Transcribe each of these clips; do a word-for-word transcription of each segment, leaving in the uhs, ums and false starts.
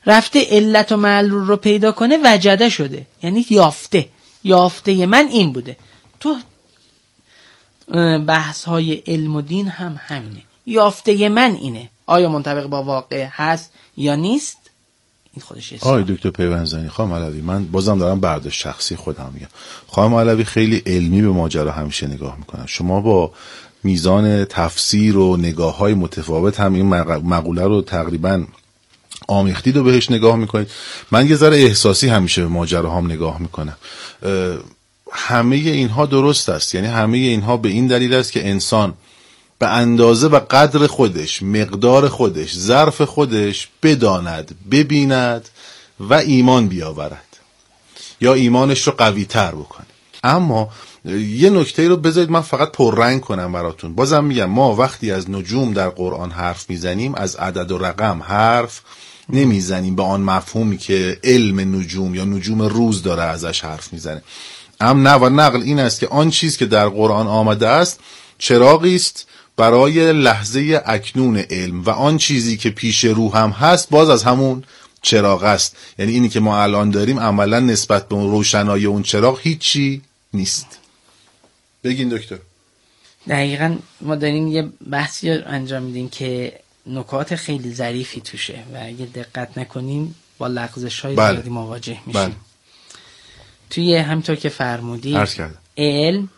رفته علت و معلول رو پیدا کنه، وجده شده، یعنی یافته. یافته من این بوده. تو بحث های علم و دین هم همینه. یافته من اینه، آیا منطبق با واقع هست یا نیست؟ این خودش است. آقای دکتر پیوندزنی، خانم علوی، من بازم دارم برداشت شخصی خودم میگم. خانم علوی خیلی علمی به ماجرا همیشه نگاه میکنن. شما با میزان تفسیر و نگاه های متفاوت هم این مقوله رو تقریبا آمیختید و بهش نگاه میکنید. من یه ذره احساسی همیشه به ماجرا هم نگاه میکنم. همه اینها درست است، یعنی همه اینها به این دلیل است که انسان به اندازه و قدر خودش، مقدار خودش، ظرف خودش بداند، ببیند و ایمان بیاورد یا ایمانش رو قوی تر بکنه. اما یه نکته رو بذارید من فقط پررنگ کنم براتون. بازم میگم ما وقتی از نجوم در قرآن حرف میزنیم، از عدد و رقم حرف نمیزنیم به آن مفهومی که علم نجوم یا نجوم روز داره ازش حرف میزنه. ام نه و نقل این است که آن چیز که در قرآن آمده است چراغی است برای لحظه اکنون علم و آن چیزی که پیش رو هم هست باز از همون چراغ است. یعنی اینی که ما الان داریم عملا نسبت به روشنایی اون چراغ هیچی نیست. بگین دکتر. دقیقاً ما داریم یه بحثی انجام میدیم که نکات خیلی ظریفی توشه و اگه دقت نکنیم با لغزش‌های بله. زیادی مواجه میشیم. بله. توی همطور که فرمودی عرض کردم علم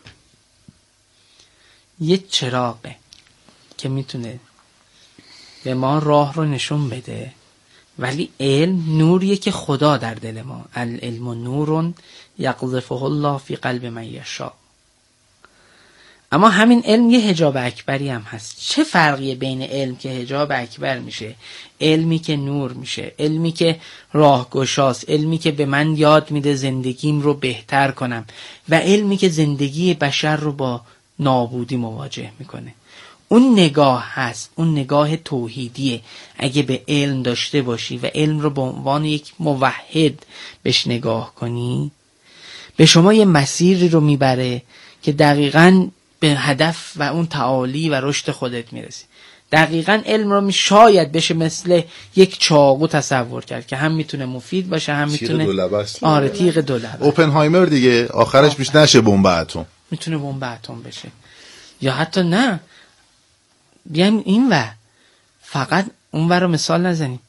یه چراغه که میتونه به ما راه رو نشون بده، ولی علم نوریه که خدا در دل ما، العلم نور یقذفه الله فی قلب من یشاء. اما همین علم یه حجاب اکبری هم هست. چه فرقیه بین علم که حجاب اکبر میشه، علمی که نور میشه، علمی که راهگشاست، علمی که به من یاد میده زندگیم رو بهتر کنم و علمی که زندگی بشر رو با نابودی مواجه میکنه؟ اون نگاه هست، اون نگاه توحیدیه. اگه به علم داشته باشی و علم رو به عنوان یک موحد بهش نگاه کنی، به شما یه مسیری رو میبره که دقیقاً به هدف و اون تعالی و رشد خودت میرسی. دقیقاً علم رو می شاید بشه مثل یک چاقو تصور کرد که هم میتونه مفید باشه، هم میتونه تیغ دو لبه است. آره تیغ دو لبه. اوپنهایمر دیگه آخرش میشه نشه بمب اتم. میتونه بمب اتم بشه. یا حتی نه، بیایم این و فقط اون ور رو مثال نزنیم.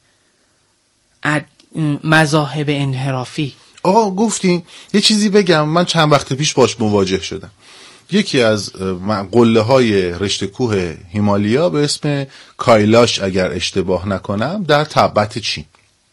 مذاهب انحرافی. آقا گفتین یه چیزی بگم، من چند وقت پیش باش مواجه شدم. یکی از قله های رشته کوه هیمالیا به اسم کایلاش اگر اشتباه نکنم در تبت چین،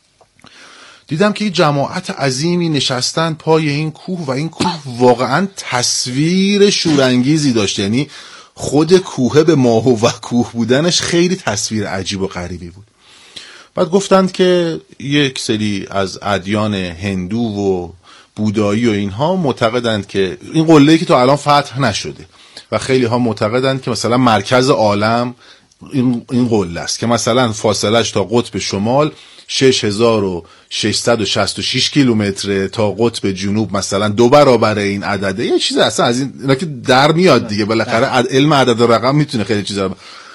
دیدم که یه جماعت عظیمی نشستن پای این کوه و این کوه واقعا تصویر شورانگیزی داشت. یعنی خود کوه به ماهو و کوه بودنش خیلی تصویر عجیب و غریبی بود. بعد گفتند که یک سری از ادیان هندو و بودایی و اینها معتقدند که این قله‌ای که تا الان فتح نشده و خیلی ها معتقدند که مثلا مرکز عالم این این قله است که مثلا فاصلهش تا قطب شمال شش هزار و ششصد و شصت و شش کیلومتر، تا قطب جنوب مثلا دو برابر این عدده. یه چیز اصلا از این اینا که در میاد دیگه، بالاخره علم عدد و رقم میتونه خیلی چیزا.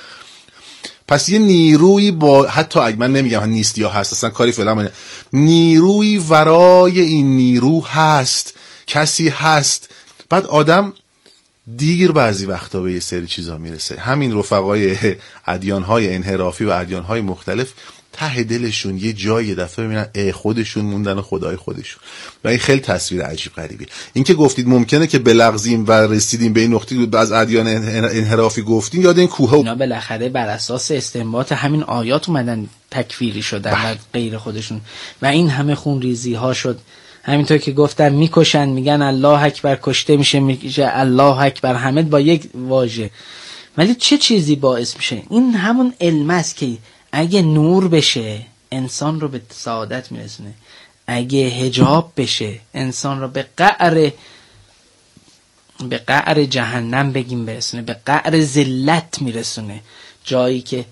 پس یه نیروی با حتی اگه من نمیگم نیست یا هست، اصلا کاری فعلا من نیروی ورای این نیرو هست، کسی هست. بعد آدم دیر بعضی وقتا به یه سری چیزا میرسه. همین رفقای ادیان‌های انحرافی و ادیان‌های مختلف ته دلشون یه جای یه دفعه میبینن ای خودشون موندن و خدای خودشون، و این خیلی تصویر عجیب غریبی. این که گفتید ممکنه که بلغزیم و رسیدیم به این نقطه که از ادیان انحرافی گفتین، یاد این کوه اینا بالاخره بر اساس استنباط همین آیات اومدن تکفیری شدن و غیر خودشون و این همه خون ریزی ها شد. همینطور که گفتن میکشن، میگن الله اکبر، کشته میشه میشه الله اکبر، حمد با یک واژه. ولی چه چیزی باعث میشه؟ این همون علم است که اگه نور بشه انسان رو به سعادت میرسونه، اگه حجاب بشه انسان رو به قعر به قعر جهنم بگیم برسونه، به قعر ذلت میرسونه. جایی که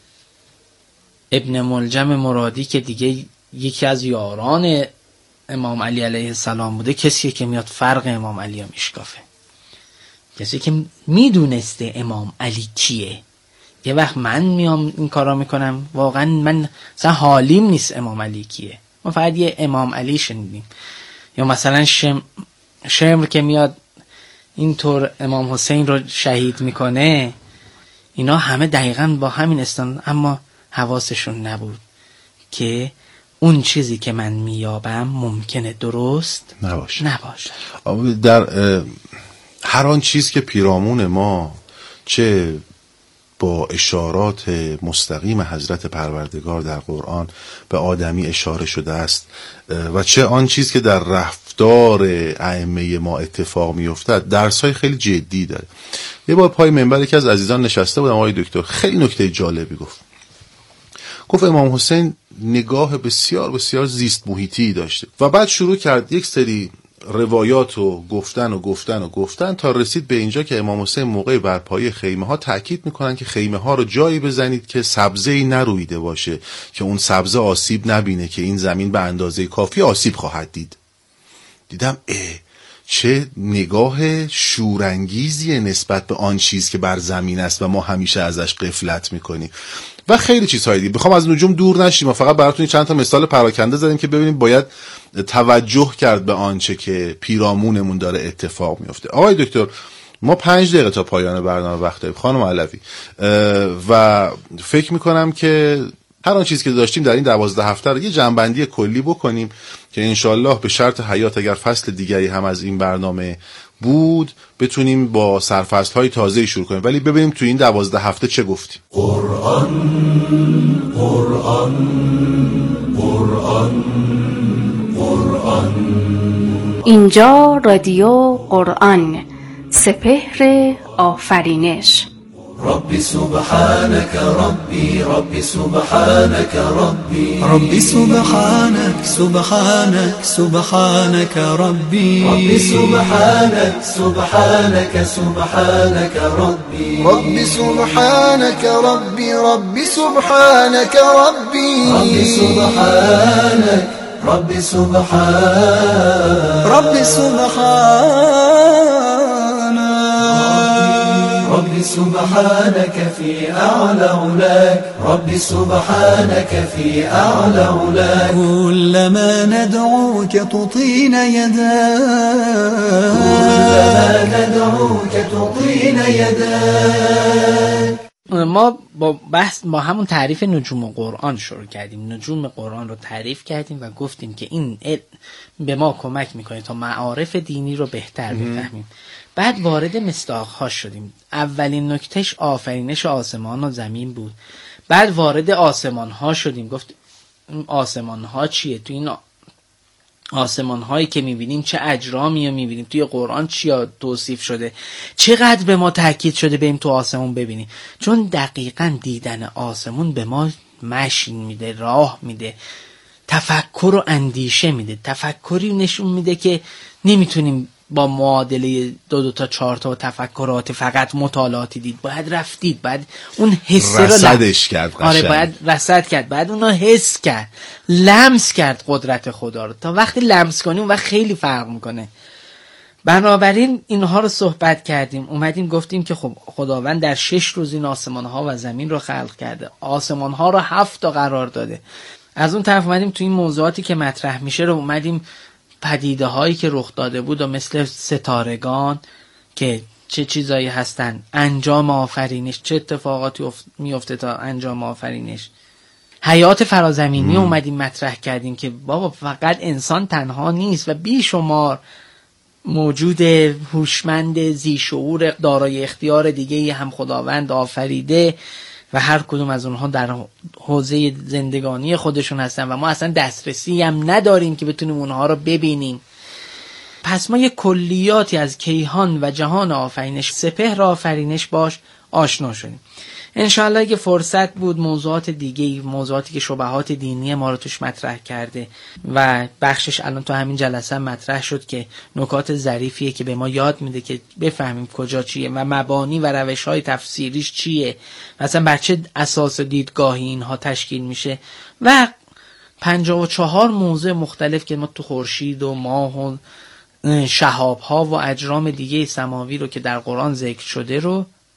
ابن ملجم مرادی که دیگه یکی از یاران امام علی علیه السلام بوده، کسیه که میاد فرق امام علی رو میشکافه، کسی که میدونسته امام علی کیه، یه وقت من میام این کارا میکنم، واقعا من مثلا حالیم نیست امام علی کیه، ما فقط یه امام علی شنیدیم. یا مثلا شم شمر که میاد اینطور امام حسین رو شهید میکنه، اینا همه دقیقاً با همین استان، اما حواسشون نبود که اون چیزی که من میابم ممکنه درست نباشه. نباشه. در هر آن چیز که پیرامون ما، چه با اشارات مستقیم حضرت پروردگار در قرآن به آدمی اشاره شده است و چه آن چیز که در رفتار ائمه ما اتفاق میافتد، درس‌های خیلی جدی داره. یه بار پای منبر یکی از عزیزان نشسته بودم، آقای دکتر خیلی نکته جالبی گفت. گفت امام حسین نگاه بسیار بسیار زیست محیطی داشته و بعد شروع کرد یک سری روایات و گفتن و گفتن و گفتن تا رسید به اینجا که امام حسین موقع برپایی خیمه ها تاکید میکنن که خیمه ها رو جایی بزنید که سبزه‌ای نرویده باشه، که اون سبزه آسیب نبینه، که این زمین به اندازه کافی آسیب خواهد دید. دیدم اه چه نگاه شورانگیزی نسبت به آن چیز که بر زمین است و ما همیشه ازش غفلت میکنیم و خیلی چیزهای دیگه. بخوام از نجوم دور نشیم و فقط براتون چند تا مثال پراکنده زدیم که ببینیم باید توجه کرد به آنچه که پیرامونمون داره اتفاق میفته. آقای دکتر ما پنج دقیقه تا پایان برنامه وقت داریم خانم علوی و فکر میکنم که هر آن چیزی که داشتیم در این دوازده هفته رو یه جنبندی کلی بکنیم که انشالله به شرط حیات اگر فصل دیگری هم از این برنامه بود بتونیم با سرفصل‌های تازه‌ای شروع کنیم. ولی ببینیم تو این دوازده هفته چه گفتیم. قرآن قرآن قرآن قرآن. اینجا رادیو قرآن، سپهر آفرینش. ربي سبحانك ربي ربي سبحانك ربي ربي سبحانك سبحانك سبحانك ربي ربي سبحانك سبحانك سبحانك ربي ربي سبحانك ربي ربي سبحانك ربي ربي سبحانك ربي سبحانك ربي سبحانك ربي سبحانك في أعلى علاك ربي سبحانك في أعلى علاك كلما ندعوك تطين يداك كلما ندعوك تطين يداك. ما با بحث با همون تعریف نجوم قرآن شروع کردیم. نجوم قرآن رو تعریف کردیم و گفتیم که این علم به ما کمک میکنه تا معارف دینی رو بهتر بفهمیم. بعد وارد مصداق‌ها شدیم. اولین نکتهش آفرینش آسمان و زمین بود. بعد وارد آسمان‌ها شدیم. گفت آسمان‌ها چیه؟ تو این آسمان‌هایی که می‌بینیم چه اجرامی رو می‌بینیم؟ توی قرآن چیا توصیف شده؟ چقدر به ما تاکید شده بریم تو آسمون ببینیم؟ چون دقیقاً دیدن آسمون به ما مشی میده، راه میده، تفکر و اندیشه میده. تفکری نشون میده که نمیتونیم با معادله دو دو تا چهار تا تفکرات فقط مطالعاتی دید. باید رفتید، باید اون حس رو رصدش کرد. آره باید رصد کرد، باید اونو حس کرد، لمس کرد قدرت خدا رو. تا وقتی لمس کنیم و خیلی فرق میکنه. بنابراین اینها رو صحبت کردیم، اومدیم گفتیم که خب خداوند در شش روز این آسمان ها و زمین رو خلق کرده، آسمان ها رو هفت تا قرار داده. از اون طرف اومدیم تو این موضوعاتی که مطرح میشه رو اومدیم پدیده هایی که رخ داده بود و مثل ستارگان که چه چیزایی هستن، انجام آفرینش، چه اتفاقاتی میفته تا انجام آفرینش، حیات فرازمینی اومدیم مطرح کردیم که بابا فقط انسان تنها نیست و بیشمار موجود هوشمند ذی شعور دارای اختیار دیگه هم خداوند آفریده و هر کدوم از اونها در حوزه زندگانی خودشون هستن و ما اصلا دسترسی هم نداریم که بتونیم اونها رو ببینیم. پس ما یک کلیاتی از کیهان و جهان آفرینش، سپهر آفرینش باش آشنا شدیم. انشاءالله اگه فرصت بود موضوعات دیگه، موضوعاتی که شبهات دینی ما رو توش مطرح کرده و بخشش الان تو همین جلسه مطرح شد که نکات ظریفیه که به ما یاد میده که بفهمیم کجا چیه و مبانی و روش‌های تفسیریش چیه، مثلا بر چه اساس دیدگاهی اینها تشکیل میشه و پنجاه و چهار موضوع مختلف که ما تو خورشید و ماه و شهاب‌ها و اجرام دیگه سماوی رو که در قرآن ذکر شده رو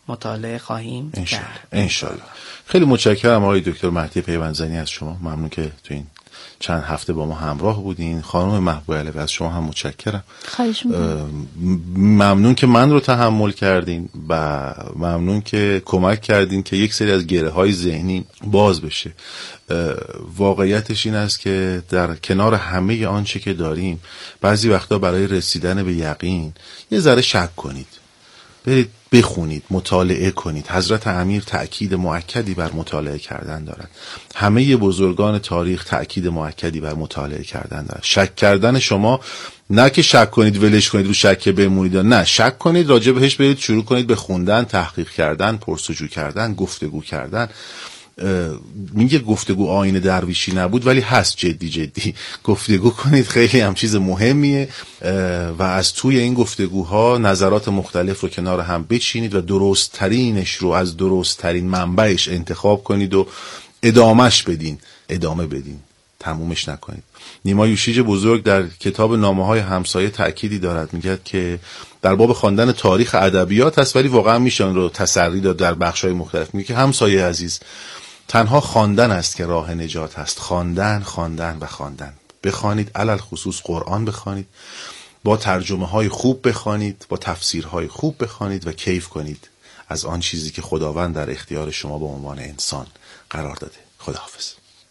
مطالعه خواهیم انشالله. کرد. انشالله. خیلی متشکرم آقای دکتر مهدی پیوندزنی از شما. ممنون که تو این چند هفته با ما همراه بودین. خانم محبوب علوی از شما هم متشکرم. خواهش می‌کنم. ممنون که من رو تحمل کردین و ممنون که کمک کردین که یک سری از گره های ذهنی باز بشه. واقعیتش این است که در کنار همه آنچه که داریم بعضی وقتا برای رسیدن به یقین یه ذره شک کنید، برید بخونید، مطالعه کنید. حضرت امیر تأکید مؤکدی بر مطالعه کردن دارند. همه بزرگان تاریخ تأکید مؤکدی بر مطالعه کردن دارند. شک کردن شما نه که شک کنید ولش کنید رو شک بمونید، نه، شک کنید راجع بهش برید شروع کنید به خوندن، تحقیق کردن، پرسجو کردن، گفتگو کردن. میگه گفتگو آیین درویشی نبود ولی هست، جدی جدی گفتگو کنید، خیلی هم چیز مهمیه و از توی این گفتگوها نظرات مختلف رو کنار هم بچینید و درست ترینش رو از درست ترین منبعش انتخاب کنید و ادامهش بدین، ادامه بدین، تمومش نکنید. نیما یوشیج بزرگ در کتاب نامه‌های همسایه تأکیدی دارد، میگه که در باب خواندن تاریخ ادبیات هست ولی واقعا میشه اون رو تسری داد در بخش‌های مختلف. میگه که همسایه عزیز، تنها خواندن است که راه نجات است. خواندن، خواندن و خواندن. بخوانید، علل خصوص قرآن بخوانید، با ترجمه های خوب بخوانید، با تفسیرهای خوب بخوانید و کیف کنید از آن چیزی که خداوند در اختیار شما به عنوان انسان قرار داده. خداحافظ.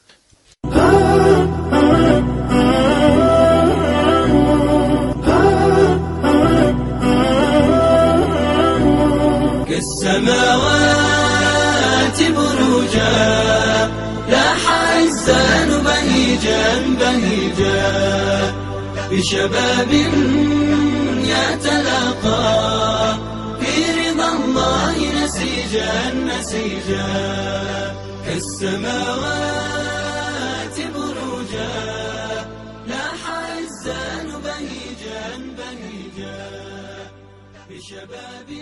كالسماوات بروجا لاح الزان بهيجا بهيجا بشباب يتلاقى في رضا الله نسيجا نسيجا كالسماوات بروجا لاح الزان بهيجا بهيجا بشباب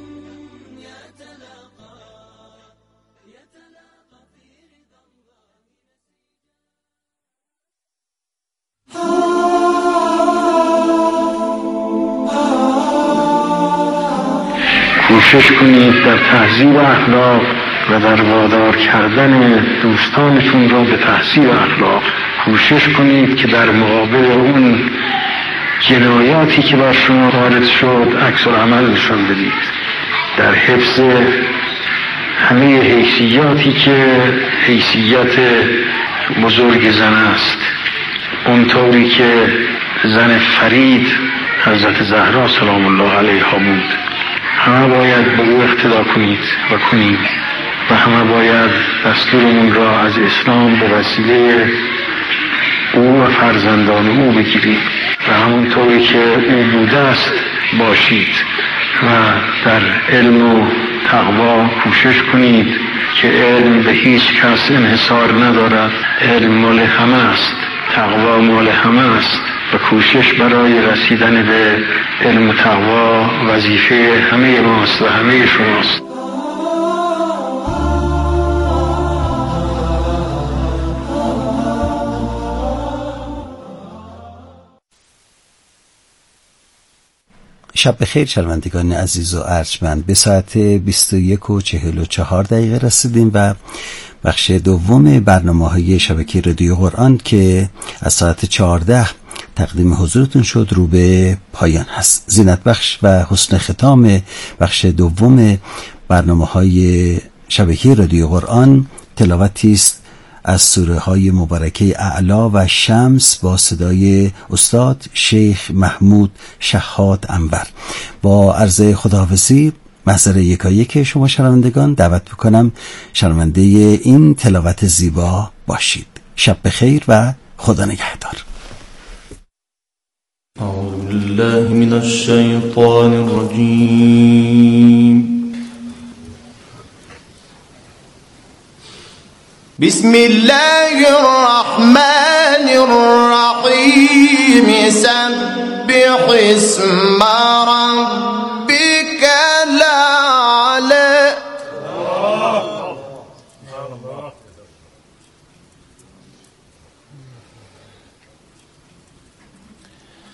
کوشش کنید در تهذیب اخلاق و در وادار کردن دوستانتون را به تهذیب اخلاق. کوشش کنید که در مقابل اون جنایاتی که بر شما وارد شد عکس العمل نشان بدید. در حفظ همه حیثیاتی که حیثیت بزرگ زن است، اونطوری که زن فرید حضرت زهرا سلام الله علیها بود، همه باید به او اقتدا کنید و کنید و همه باید دستورمون را از اسلام به وسیله او و فرزندان او بگیرید و همونطوری که او بوده است باشید و در علم و تقوا کوشش کنید که علم به هیچ کس انحصار ندارد. علم مال همه است، تقوا مال همه است و کوشش برای رسیدن به علم و تقوا وظیفه همه ماست و همه شماست. شب بخیر شنوندگان عزیز و ارجمند. به ساعت بیست و یک و چهل و چهار دقیقه رسیدیم و بخش دوم برنامه‌های شبکه رادیو قرآن که از ساعت چهارده تقدیم حضورتون شد رو به پایان هست. زینت بخش و حسن ختام بخش دوم برنامه‌های شبکه رادیو قرآن تلاوتی است از سوره های مبارکه اعلی و شمس با صدای استاد شیخ محمود شهاد انور. با عرض خداحافظی محضر یکایک شما شنوندگان دعوت بکنم شنونده این تلاوت زیبا باشید. شب بخیر و خدا نگهدار. أعوذ بالله من الشيطان الرجيم. بسم الله الرحمن الرحيم. سبح اسم ربك الأعلى.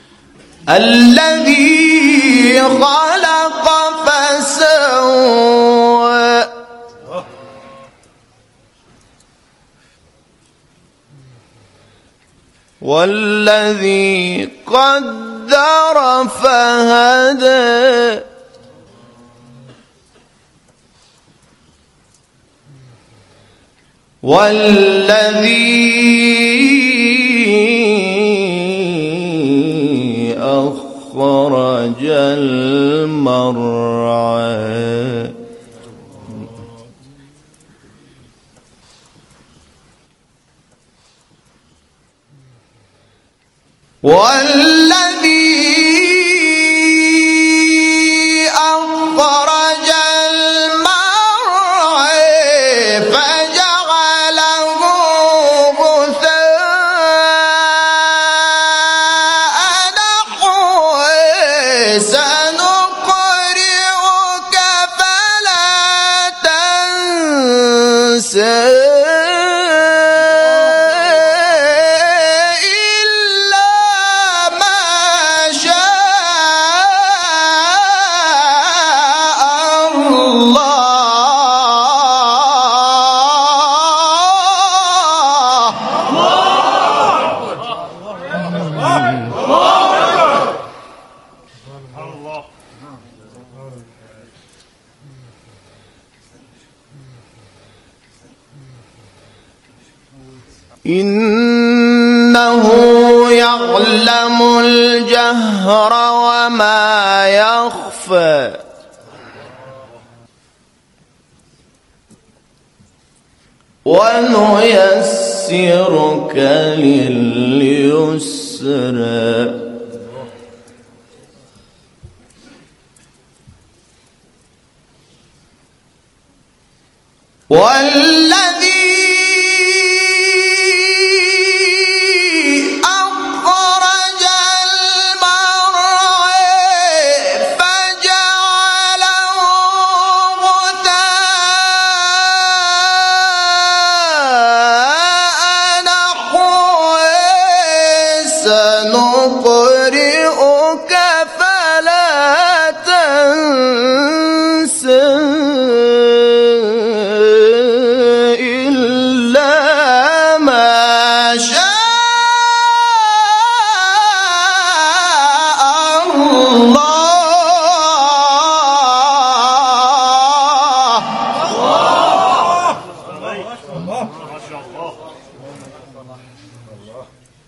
الذي خلق فسوى والذي قدر فهدى والذي أخرج المرعى والذي أخرج المرعى فجعله غثاء نحوه سنقرئك فلا تنسى إنه يعلم الجهر وما يخفى ونيسرك لليسرى والذي سنقرئك فلا تنسى إلا ما شاء الله.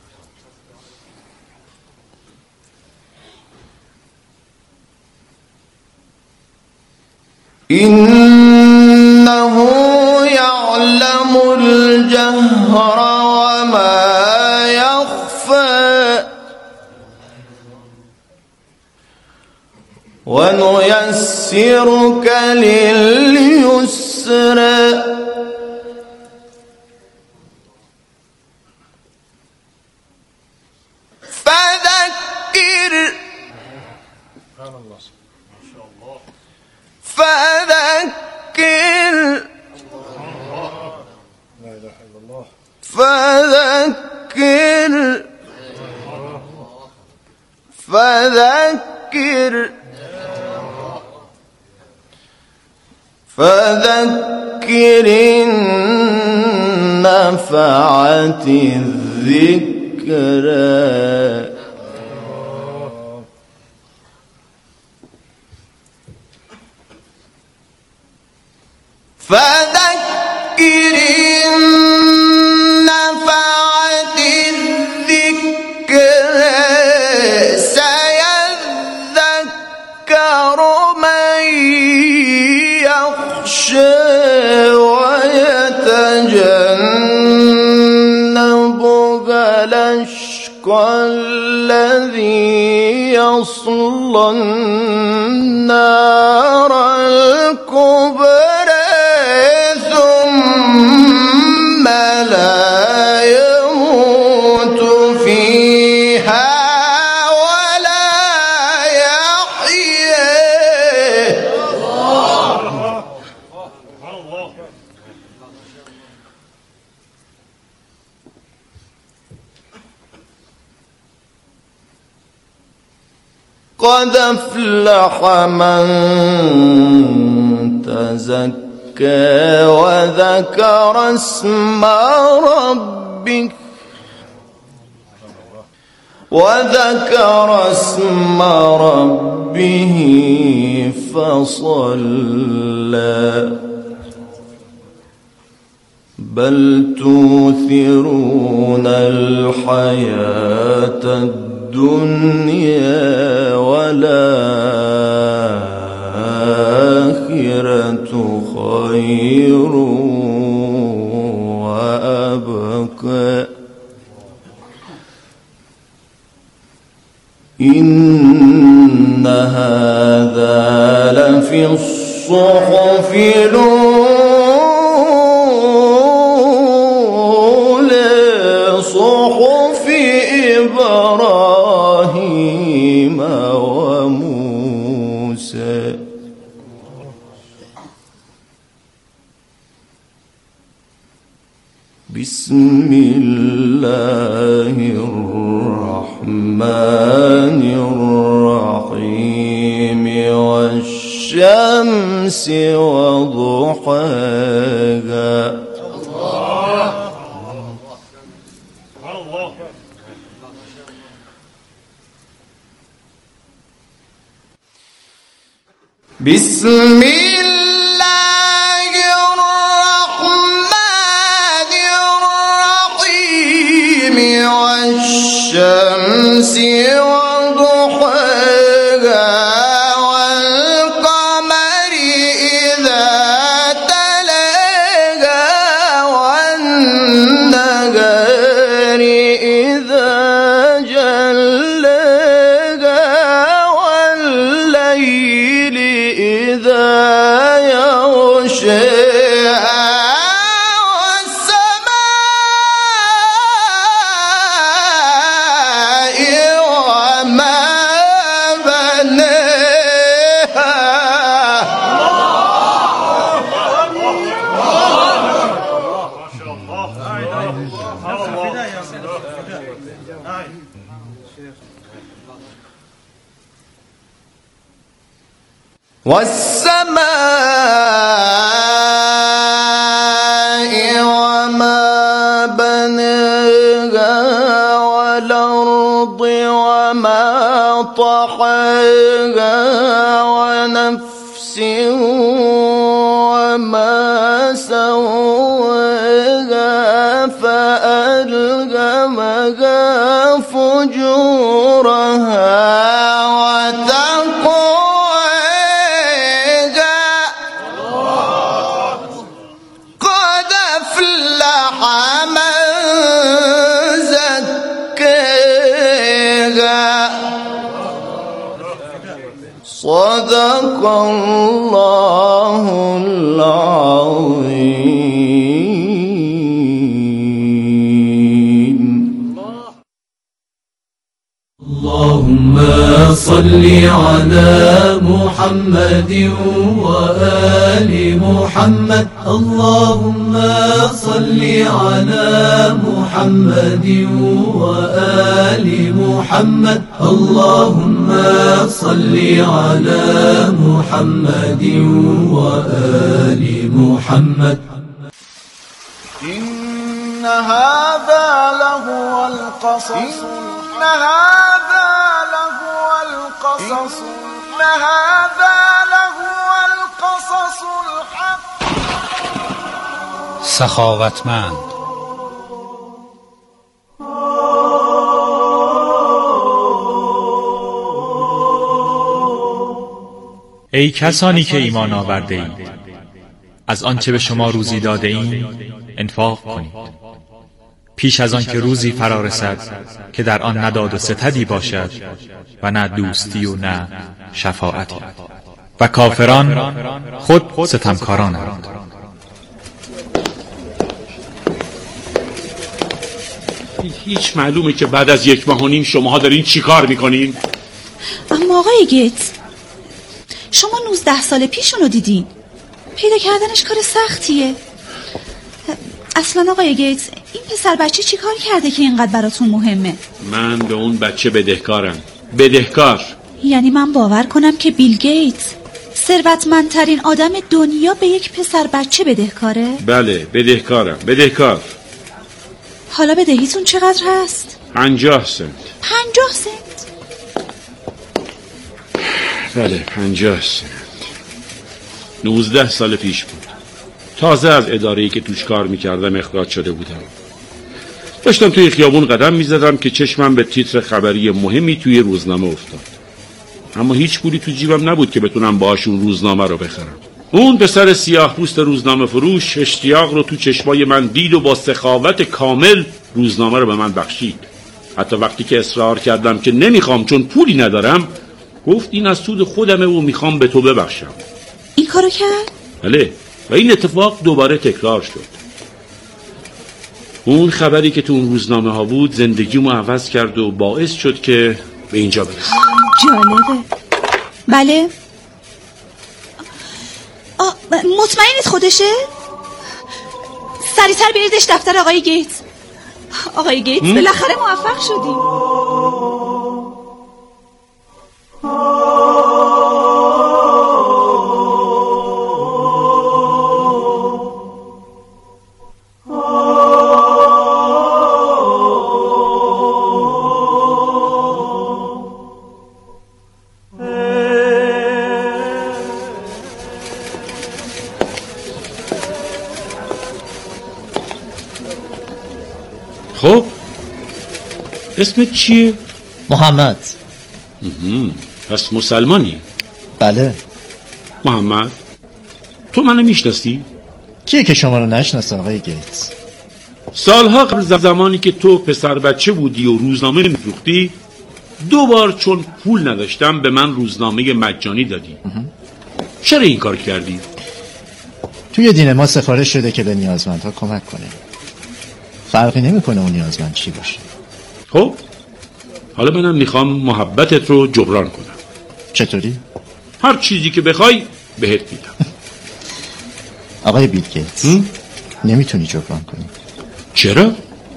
إنه يعلم الجهر وما يخفى ونيسرك لليسرى فذكر فذكر فذكر فذكر فذكر إن نفعت الذكرى فذكر إن نفعت الذكرى سيذكر من يخشى ويتجنبها الأشقى الذي يصلى النار الكبرى ثم لا يموت فيها ولا يحيا. قد أفلح من تزكى وذكر اسم ربك وذكر اسم ربه فصلى بل توثرون الحياة الدنيا والآخرة خير وأبقى إن هذا لفي الصحف الأولى صحف إبراهيم وموسى بسم الله الرحمن الرحيم والشمس وضحاها بسم الله الرحمن الرحيم والشمس وضحاها والقمر إذا تلاها والنهار إذا جلاها والليل إذا يغشاها والسماء وما بناها والسماء وما بناها والأرض وما طحاها ونفس وما سواها فألهمها فجورها قد أفلح من زكاها صدق الله العظيم. اللهم صل على محمد وآل محمد. اللهم صل على محمد وآل محمد. اللهم صل على محمد وآل محمد. إن هذا لهو القصص إن هذا لهو القصص إن هذا لهو القصص الحق. سخاوتمند ای کسانی که ایمان آورده اید، از آنچه به شما روزی داده ایم انفاق کنید، پیش از آن که روزی فرا رسد که در آن نه داد و ستدی باشد و نه دوستی و نه شفاعتی، و کافران خود ستمکارانند. هیچ معلومه که بعد از یک ماه و نیم شماها دارین چی کار میکنین؟ اما آقای گیتس، شما نوزده سال پیشونو دیدین. پیدا کردنش کار سختیه. اصلا آقای گیتس، این پسر بچه چی کار کرده که اینقدر براتون مهمه؟ من به اون بچه بدهکارم. بدهکار. یعنی من باور کنم که بیل گیتس، ثروتمندترین آدم دنیا، به یک پسر بچه بدهکاره؟ بله، بدهکارم. بدهکار. حالا بدهیتون چقدر هست؟ پنجاه سنت. پنجاه سنت؟ بله پنجاه سنت. نوزده سال پیش بود. تازه از اداره‌ای که توش کار میکردم اخراج شده بودم. داشتم توی خیابون قدم میزدم که چشمم به تیتر خبری مهمی توی روزنامه افتاد. اما هیچ پولی تو جیبم نبود که بتونم باهاشون روزنامه رو بخرم. اون پسر سیاه پوست روزنامه فروش اشتیاق رو تو چشمای من دید و با سخاوت کامل روزنامه رو به من بخشید. حتی وقتی که اصرار کردم که نمیخوام چون پولی ندارم، گفت این از سود خودمه و میخوام به تو ببخشم. این کارو کرد؟ بله، و این اتفاق دوباره تکرار شد. اون خبری که تو اون روزنامه ها بود زندگیمو عوض کرد و باعث شد که به اینجا برسم. جالبه. بله. آه، مطمئنید خودشه؟ سریعتر بیاریدش دفتر آقای گیتس. آقای گیتس بالاخره موفق شدیم. خب اسمت چیه؟ محمد. پس مسلمانی؟ بله. محمد تو منو میشناسی؟ کیه که شما رو نشناسه آقای گیتس؟ سالها قبل زمانی که تو پسر بچه بودی و روزنامه میفروختی، دو بار چون پول نداشتم به من روزنامه مجانی دادی. چرا این کار کردی؟ توی دین ما سفارش شده که به نیازمندها کمک کنه. فرقی نمیکنه اون نیازمند چی باشه. خب حالا منم میخوام محبتت رو جبران کنم. چطوری؟ هر چیزی که بخوای بهت میدم. آقای بیل گیتس نمیتونی جبران کنی. چرا؟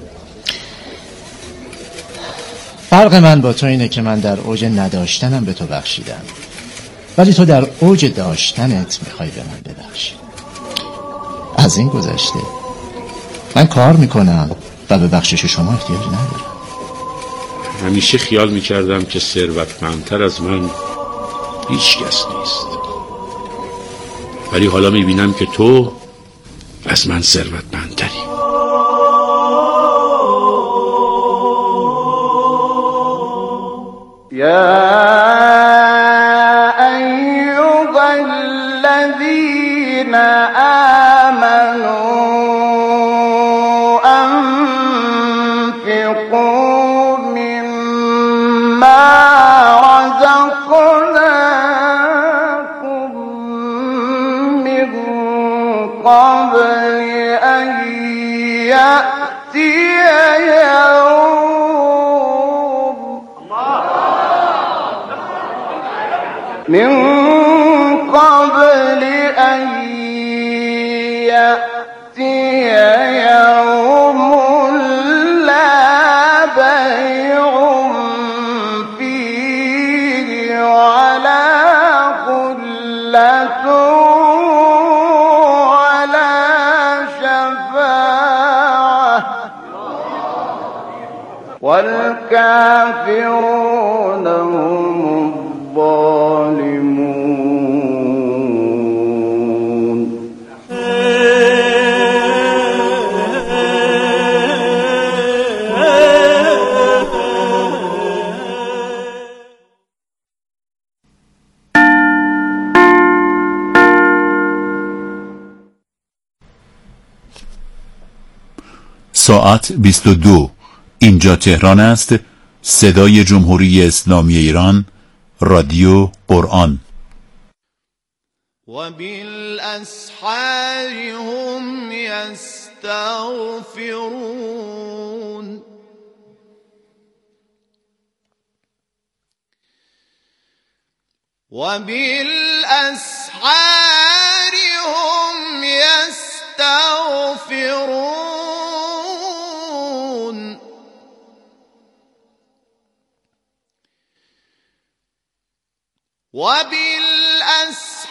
فرق من با تو اینه که من در اوج نداشتنم به تو بخشیدم، ولی تو در اوج داشتنت میخوای به من ببخشی. از این گذشته من کار میکنم و به بخشش شما احتیاج ندارم. همیشه خیال میکردم که ثروتمندتر از من هیچ کس نیست، ولی حالا میبینم که تو از من ثروتمندتری. یا ایها الذین آمنوا انفقوا مما رزقناكم من قبل ان یأتی یوم من قبل ان یأتی یوم لا بیع فیه ولا خلة ولا شفاعة والکافرون هم الظالمون. ساعت بیست و دو. اینجا تهران است. صدای جمهوری اسلامی ایران، رادیو قرآن. و بالاسحار هم یستغفرون. و بالاسحار هم یستغفرون. و